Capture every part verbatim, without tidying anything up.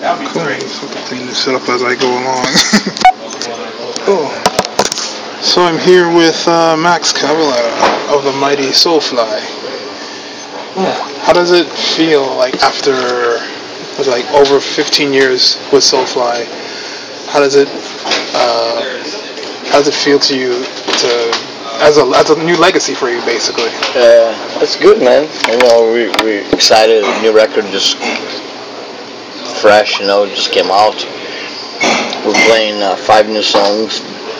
Cool. So I'll clean this up as I go along. Cool. So I'm here with uh, Max Cavalera of the mighty Soulfly. Oh, how does it feel like after like over fifteen years with Soulfly? How does it uh, how does it feel to you to as a as a new legacy for you basically? Uh, it's good, man. You know, we we excited. The new record just fresh. You know, just came out. We're playing uh, five new songs.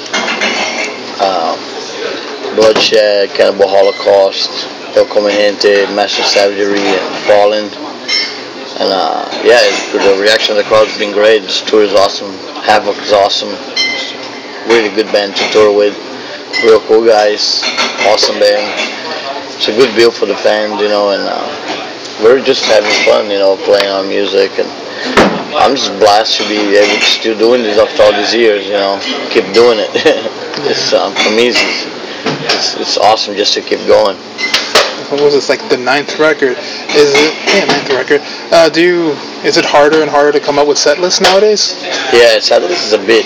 Uh, Bloodshed, Cannibal Holocaust, El Comediante, Master Savagery, and Fallen. And uh, yeah, the reaction of the crowd's been great. This tour is awesome. Havoc is awesome. Really good band to tour with. Real cool guys. Awesome band. It's a good deal for the fans, you know, and uh, we're just having fun, you know, playing our music. And I'm just blessed to be able to still doing this after all these years, you know. Keep doing it. it's um, for me, it's, it's it's awesome just to keep going. What was this, like the ninth record? Is it yeah, ninth record? Uh, do you is it harder and harder to come up with set lists nowadays? Yeah, set list is a bitch.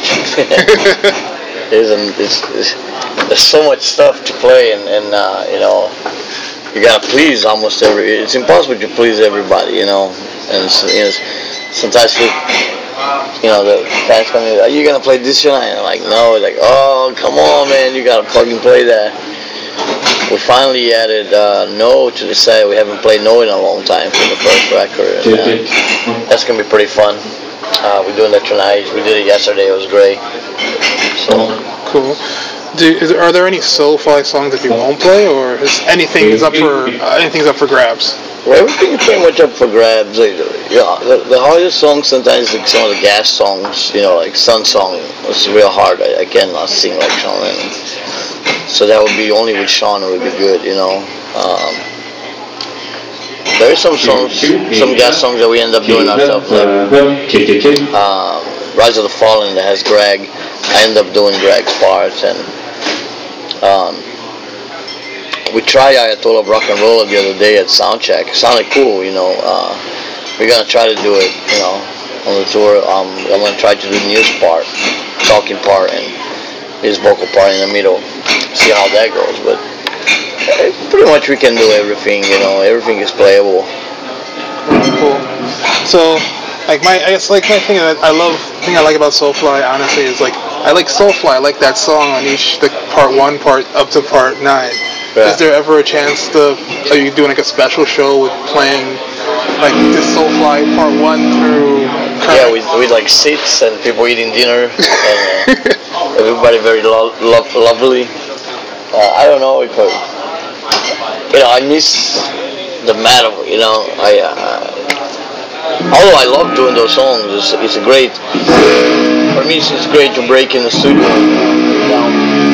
it's, it's, it's, there's so much stuff to play, and, and uh, you know, you gotta please almost every. It's impossible to please everybody, you know. And so, you know, sometimes you, you know, the fans come in, are you gonna play this tonight? And I'm like, no. Like, oh, come on, man, you gotta fucking play that. We finally added uh, No to the set. We haven't played No in a long time for the first record. And, uh, that's going to be pretty fun. Uh, we're doing that tonight. We did it yesterday. It was great. So cool. Do, is, are there any Soulfly songs that you won't play, or is anything is up for uh, anything's up for grabs? Well, everything is pretty much up for grabs. Like, yeah, the, the hardest songs sometimes like some of the gas songs. You know, like Sun Song was real hard. I, I cannot sing like Sean Lennon. So that would be only with Sean it would be good, you know. Um, there are some songs, some gas songs that we end up doing ourselves. Like um, Rise of the Fallen that has Greg. I end up doing Greg's parts, and um, we tried Ayatollah of Rock and Roll the other day at Soundcheck. It sounded cool, you know. Uh, we're gonna try to do it, you know, on the tour. Um, I'm gonna try to do the news part, talking part, and his vocal part in the middle. See how that goes, but pretty much we can do everything, you know. Everything is playable. Cool. So, like my, I guess like my thing that I love, thing I like about Soulfly, honestly, is like I like Soulfly. I like that song on each, the part one, part up to part nine. Yeah. Is there ever a chance to, are you doing like a special show with playing like this Soulfly part one through? Current? Yeah, with with like seats and people eating dinner, and uh, everybody very lo- lo- lovely. Uh, I don't know if I, you know, I miss the metal, you know. I, uh, although I love doing those songs, it's, it's a great, for me it's, it's great to break in the studio, you know,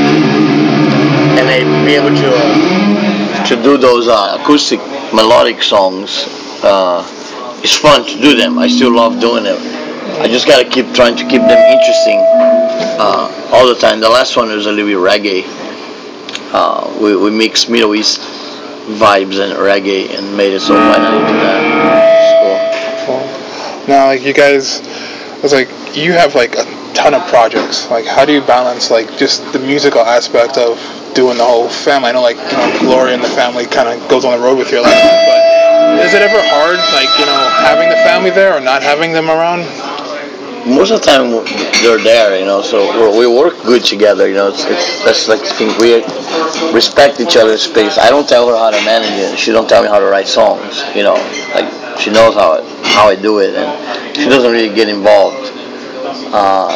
and I be able to, uh, to do those uh, acoustic melodic songs. Uh, it's fun to do them. I still love doing them. I just gotta keep trying to keep them interesting uh, all the time. The last one was a little bit reggae. Uh, we, we mixed Middle East vibes and reggae and made it so fun into that. It's cool. Cool. Now, like you guys, it's like you have like a ton of projects. Like, how do you balance like just the musical aspect of doing the whole family? I know, like you know, Gloria and the family kind of goes on the road with you a lot, but is it ever hard, like you know, having the family there or not having them around? Most of the time they're there, you know, so we're, we work good together, you know. It's, it's that's like the thing. We respect each other's space. I don't tell her how to manage it. She don't tell me how to write songs, you know. Like she knows how it, how I do it, and she doesn't really get involved. Um,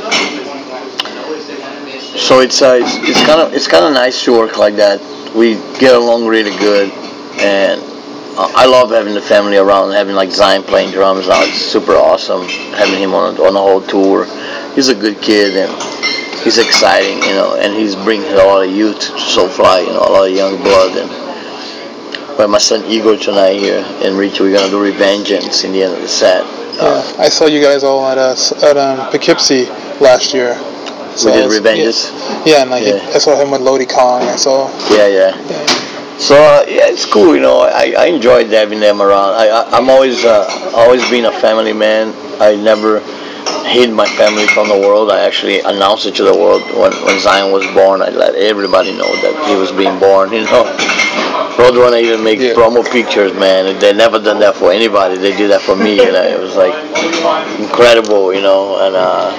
so it's uh, it's it's kind of it's kind of nice to work like that. We get along really good, and I love having the family around, having like Zion playing drums now. It's super awesome having him on on the whole tour. He's a good kid and he's exciting, you know, and he's bringing a lot of youth to Soulfly, you know, a lot of young blood. And with my son Igor tonight here in Richie, we're gonna do Revengeance in the end of the set. Yeah, uh, I saw you guys all at uh, at um, Poughkeepsie last year. So we did Revengeance. Yeah, yeah, and like yeah. I saw him with Lodi Kong. I saw. Yeah, yeah. yeah. So uh, yeah, it's cool. You know, I, I enjoyed having them around. I, I I'm always uh, always been a family man. I never hid my family from the world. I actually announced it to the world when, when Zion was born. I let everybody know that he was being born. You know, Roadrunner even make yeah. promo pictures, man. They never done that for anybody. They did that for me, and it was like incredible. You know, and. Uh,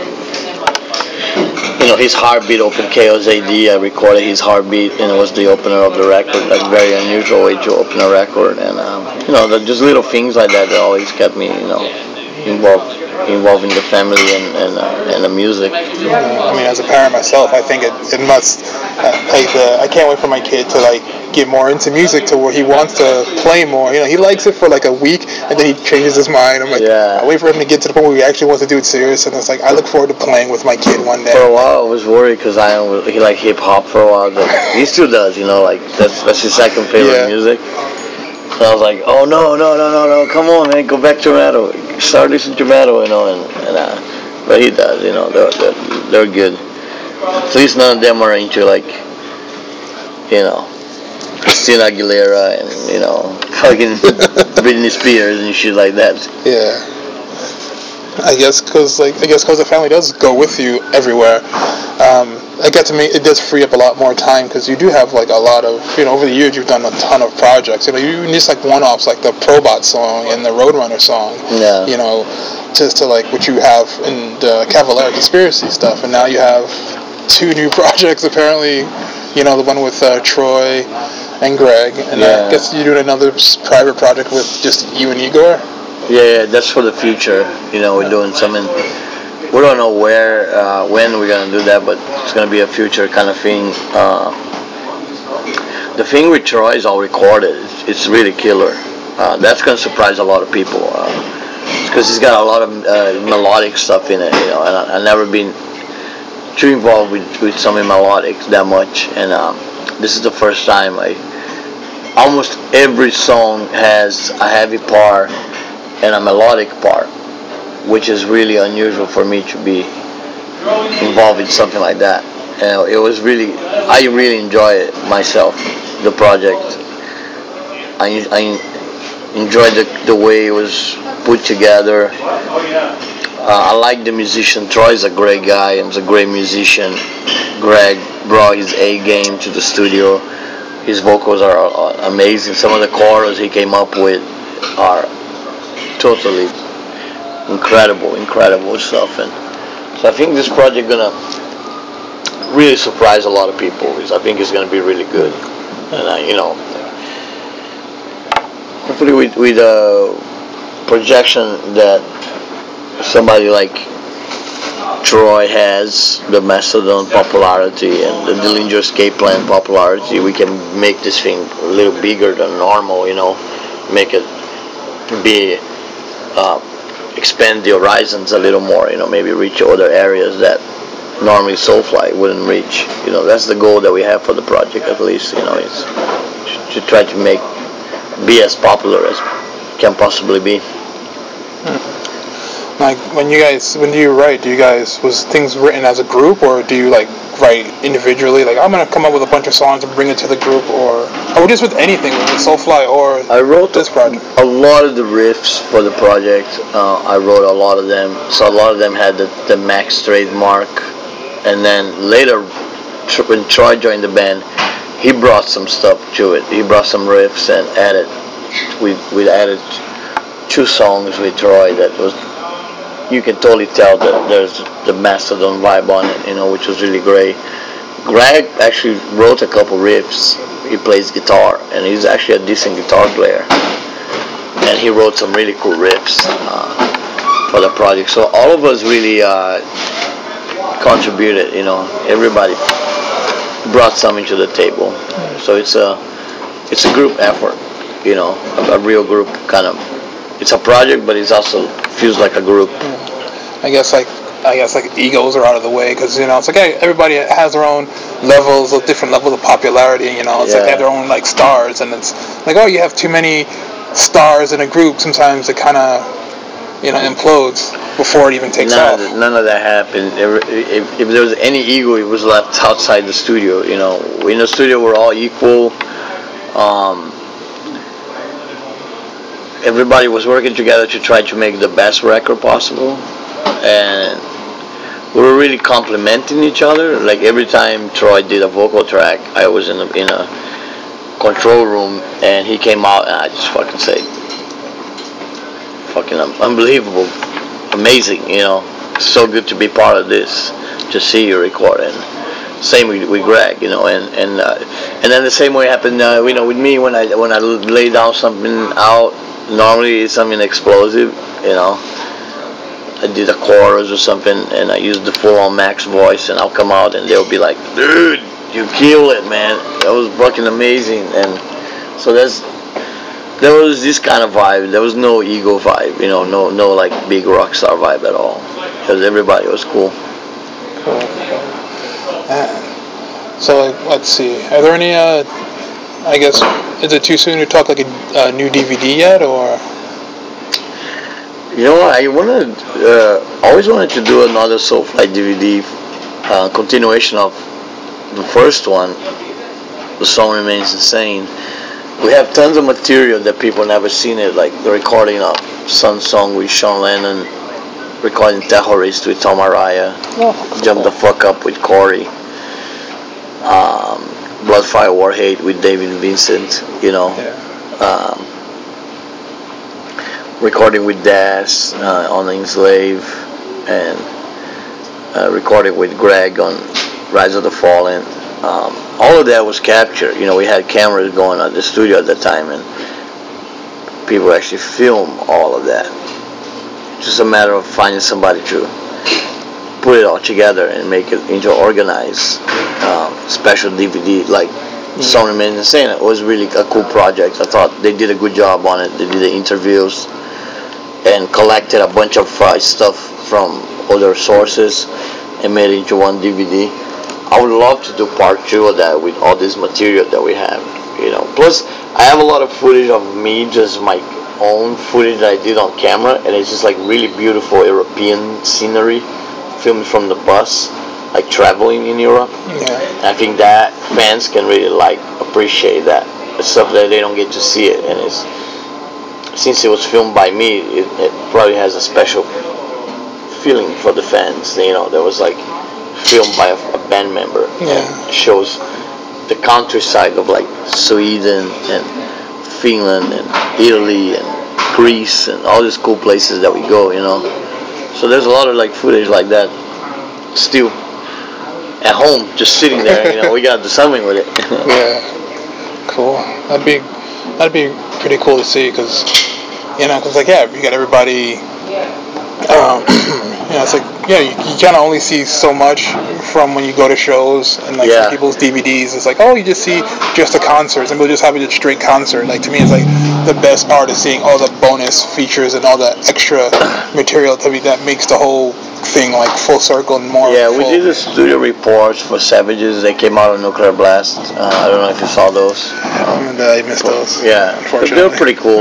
you know, his heartbeat opened K O Z D. I recorded his heartbeat, and it was the opener of the record. That's a very unusual way to open a record, and um, you know, the, just little things like that that always kept me, you know, involved, involved in the family and and, uh, and the music. I mean, as a parent myself, I think it, it must uh, like the, I can't wait for my kid to like get more into music to where he wants to play more. You know, he likes it for like a week and then he changes his mind. I'm like, yeah. I wait for him to get to the point where he actually wants to do it serious, and it's like I look forward to playing with my kid one day. For a while, I was worried because I he liked hip hop for a while. But he still does, you know, like that's that's his second favorite yeah. music. So I was like, oh no, no, no, no, no, come on, man, go back to metal, start listening to metal, you know, and, and uh, but he does, you know, they're, they're they're good. At least none of them are into like, you know, Christina Aguilera and you know, fucking Britney Spears and shit like that. Yeah. I guess because like I guess because the family does go with you everywhere. Um, I get to me it does free up a lot more time because you do have like a lot of you know over the years you've done a ton of projects. You know you just like one-offs like the Probot song and the Roadrunner song. Yeah. You know, just to like what you have in the Cavalera Conspiracy stuff, and now you have two new projects apparently. You know the one with uh, Troy and Greg, and yeah. I guess you're doing another private project with just you and Igor. Yeah, yeah, that's for the future. You know, we're doing something. We don't know where, uh, when we're gonna do that, but it's gonna be a future kind of thing. Uh, the thing with Troy is all recorded. It's, it's really killer. Uh, that's gonna surprise a lot of people because uh, he's got a lot of uh, melodic stuff in it. You know, and I, I've never been too involved with, with something melodic that much, and um, this is the first time. I almost every song has a heavy part and a melodic part, which is really unusual for me to be involved in something like that. And it was really, I really enjoy it myself, the project. I, I enjoyed the, the way it was put together. Uh, I like the musician. Troy's a great guy and he's a great musician. Greg brought his A game to the studio. His vocals are amazing. Some of the chorus he came up with are totally incredible, incredible stuff, and so I think this project gonna really surprise a lot of people. Because I think it's gonna be really good, and uh, you know, hopefully with with a projection that somebody like Troy has, the Mastodon popularity and the Dillinger Escape Plan popularity, we can make this thing a little bigger than normal. You know, make it be. Uh, expand the horizons a little more, you know, maybe reach other areas that normally Soulfly wouldn't reach. You know, that's the goal that we have for the project, at least, you know, is to try to make, be as popular as can possibly be. Like, when you guys, when do you write, do you guys, was things written as a group, or do you, like, write individually? Like, I'm going to come up with a bunch of songs and bring it to the group, or, or just with anything, with Soulfly or I wrote this project? A lot of the riffs for the project, uh, I wrote a lot of them, so a lot of them had the, the Max trademark, and then later, when Troy joined the band, he brought some stuff to it. He brought some riffs and added, we, we added two songs with Troy that was, you can totally tell that there's the Mastodon vibe on it, you know, which was really great. Greg actually wrote a couple riffs. He plays guitar, and he's actually a decent guitar player. And he wrote some really cool riffs uh, for the project. So all of us really uh, contributed, you know. Everybody brought something to the table. So it's a it's a group effort, you know, a, a real group kind of. It's a project, but it also feels like a group. I guess like I guess like egos are out of the way because you know it's like hey, everybody has their own levels of different levels of popularity. You know, it's yeah. like they have their own like stars, and it's like oh, you have too many stars in a group. Sometimes it kind of you know implodes before it even takes none off. Of the, none of that happened. If, if, if there was any ego, it was left outside the studio. You know, in the studio we're all equal. Um, everybody was working together to try to make the best record possible, and we were really complimenting each other. Like every time Troy did a vocal track, I was in a, in a control room, and he came out, and I just fucking say, fucking unbelievable, amazing, you know, so good to be part of this, to see you record. And same with, with Greg, you know, and and uh, and then the same way happened, uh, you know, with me when I when I lay down something out. Normally it's something explosive, you know. I did a chorus or something, and I used the full-on Max voice, and I'll come out, and they'll be like, "Dude, you kill it, man! That was fucking amazing." And so that's there was this kind of vibe. There was no ego vibe, you know, no no like big rock star vibe at all, because everybody was cool. Cool. Man. So like, let's see. Are there any? Uh, I guess is it too soon to talk like a, a new D V D yet, or? You know, I wanted, uh, always wanted to do another Soulfly D V D, uh, continuation of the first one. The Song Remains Insane. We have tons of material that people never seen it, like the recording of Sun Song with Sean Lennon, recording Terrorist with Tom Araya, oh, cool. Jump the Fuck Up with Corey, um, Blood, Fire, War, Hate with David Vincent, you know. Yeah. Um, recording with Das uh, on Enslave, and uh, recording with Greg on Rise of the Fallen. Um, all of that was captured. You know, we had cameras going at the studio at the time, and people actually film all of that. Just a matter of finding somebody to put it all together and make it into an organized um, special D V D. Like mm-hmm. Song Remains Insane, it was really a cool project. I thought they did a good job on it. They did the interviews and collected a bunch of uh, stuff from other sources and made it into one D V D. I would love to do part two of that with all this material that we have, you know. Plus, I have a lot of footage of me, just my own footage that I did on camera, and it's just like really beautiful European scenery filmed from the bus, like traveling in Europe. Yeah. I think that fans can really like appreciate that. It's stuff that they don't get to see it, and it's since it was filmed by me, it, it probably has a special feeling for the fans. You know, there was like filmed by a, a band member. Yeah. It shows the countryside of like Sweden and Finland and Italy and Greece and all these cool places that we go, you know. So there's a lot of like footage like that still at home, just sitting there, you know. We gotta do something with it. Yeah. Cool. That'd be that'd be pretty cool to see, because you know, because like yeah, you got everybody. Um, you know, it's like yeah, you, you kind of only see so much from when you go to shows and like yeah. people's D V Ds. It's like oh, you just see just the concerts, and we'll just have a straight concert. Like to me, it's like the best part is seeing all the bonus features and all the extra material to me that makes the whole thing like full circle and more. Yeah, full. we did the studio reports for Savages. They came out on Nuclear Blast. Uh, I don't know if you saw those. Um, I missed those. Yeah, unfortunately. They were pretty cool.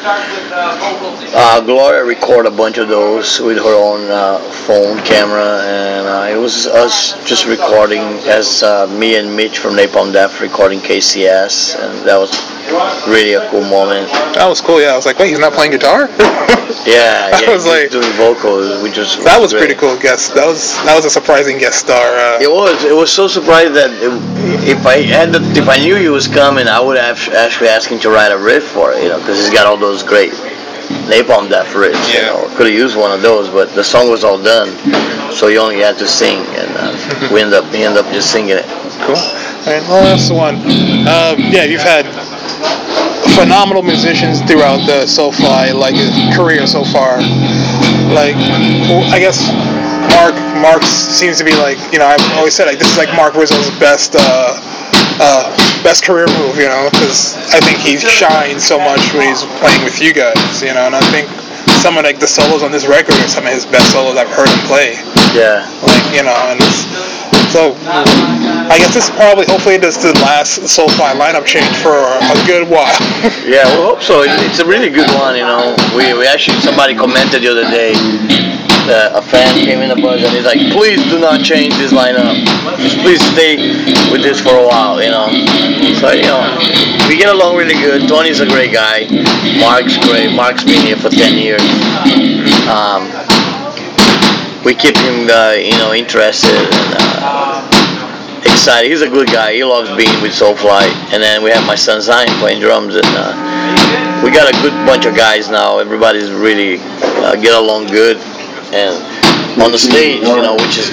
Uh, Gloria recorded a bunch of those with her own uh, phone camera, and uh, it was us just recording as uh, me and Mitch from Napalm Death recording K C S, and that was really a cool moment. That was cool. Yeah, I was like, wait, he's not playing guitar? yeah, yeah, I was like doing vocals, which was that was great. pretty cool. Guest that was that was a surprising guest star. Uh, it was. It was so surprised that it, if I had the, if I knew he was coming, I would have actually asked him to write a riff for it, you know, because he's got all those great Napalm Death riffs. Yeah. You know, could have used one of those, but the song was all done, so he only had to sing, and uh, we ended up he ended up just singing it. Cool. All right, last one. Um, yeah, you've had phenomenal musicians throughout the Soulfly like career so far. Like, well, I guess Mark Mark seems to be like, you know, I've always said like this is like Mark Rizzo's best uh, uh, best career move, you know, because I think he shines so much when he's playing with you guys, you know, and I think some of like the solos on this record are some of his best solos I've heard him play. Yeah. Like, you know, and it's, so I guess this is probably, hopefully, this is the last Soulfly lineup change for a good while. Yeah, we hope so. It's a really good one, you know. We we actually, somebody commented the other day uh, a fan came in the bus and he's like, please do not change this lineup. Just please stay with this for a while, you know. So, you know, we get along really good. Tony's a great guy. Mark's great. Mark's been here for ten years. Um, we keep him, uh, you know, interested and uh, excited. He's a good guy. He loves being with Soulfly. And then we have my son Zion playing drums, and uh, we got a good bunch of guys now. Everybody's really uh, get along good, and on the stage, you know, which is